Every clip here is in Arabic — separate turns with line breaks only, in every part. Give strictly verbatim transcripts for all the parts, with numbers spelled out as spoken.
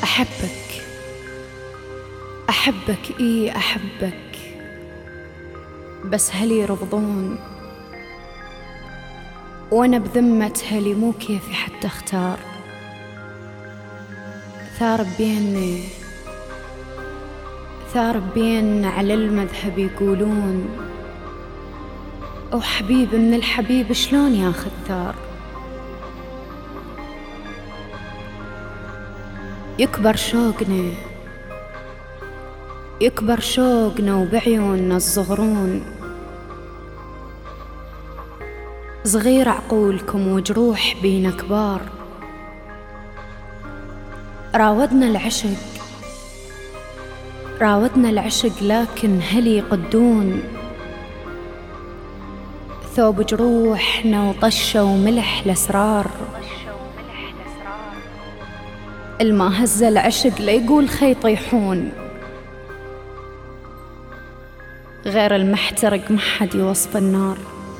أحبك أحبك إيه أحبك، بس هلي يرفضون، وأنا بذمة هلي مو كيفي حتى اختار. ثار بيني ثار بين على المذهب يقولون، أو حبيب من الحبيب شلون ياخذ ثار. يكبر شوقنا يكبر شوقنا وبعيوننا الصغرون، صغير عقولكم وجروح بينا كبار. راودنا العشق راودنا العشق لكن هل يقدون، ثوب جروحنا وطشة وملح الأسرار. الما هز العشق ليقول خي يطيحون، غير المحترق محد يوصف النار.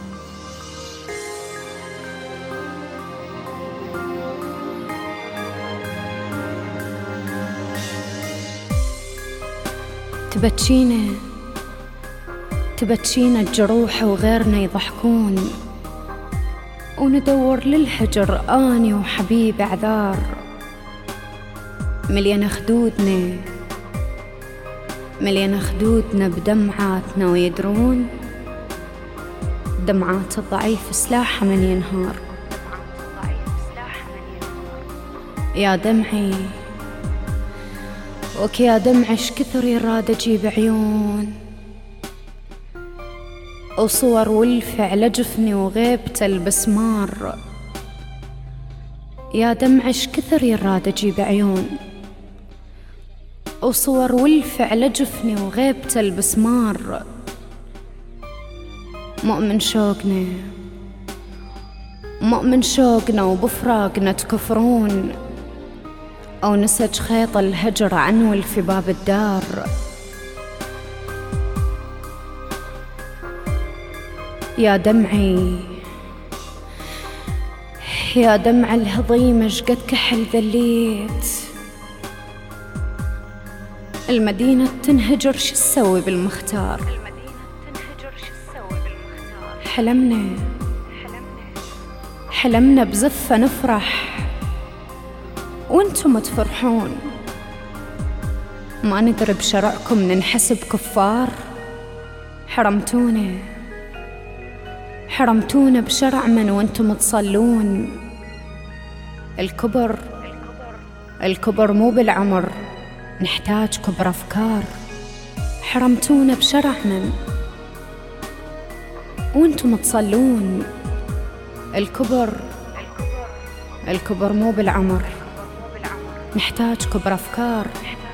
تبتشينا تبتشينا الجروح وغيرنا يضحكون، وندور للهجر آني وحبيب أعذار. مليانة خدودنا مليانة خدودنا بدمعاتنا، ويدرون دمعات الضعيف سلاحها من ينهار. يا دمعي وك يا دمعش كثر يراد اجيب عيون، وصور والفعل جفني وغيبته البسمار. يا دمعش كثر يراد اجيب عيون، وصور والفعل جفني وغيبته البسمار. مؤمن شوقنا مؤمن شوقنا وبفراقنا تكفرون، أو نسج خيط الهجر عنول في باب الدار. يا دمعي يا دمع الهضيمة شقد كحل ذليت، المدينة تنهجر شو تسوي بالمختار. حلمنا حلمنا بزفة نفرح وانتم تفرحون، ما ندري بشرعكم ننحسب كفار. حرمتونا حرمتونا بشرع من وانتم تصلون. الكبر الكبر مو بالعمر، نحتاج كبر أفكار. حرمتونا بشرع من وانتم تصلون. الكبر الكبر مو بالعمر، نحتاج كبر أفكار.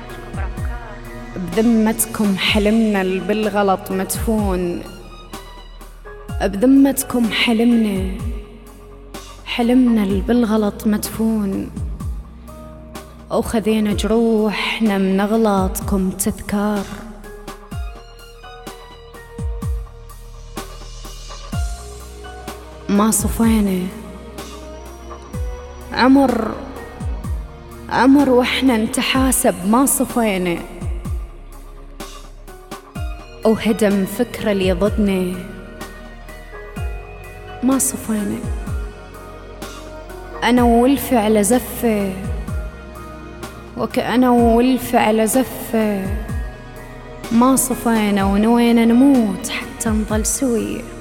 بذمتكم حلمنا بالغلط مدفون، بذمتكم حلمنا حلمنا بالغلط مدفون، وخذينا جروحنا من أغلاطكم تذكار. ما صفينا عمر عمر واحنا نتحاسب، ما صفينا، وهدم فكرة اللي ضدنا ما صفينا. أنا والفعل زفة وكأنا والفعل زفة، ما صفينا ونوينا نموت حتى نظل سوي.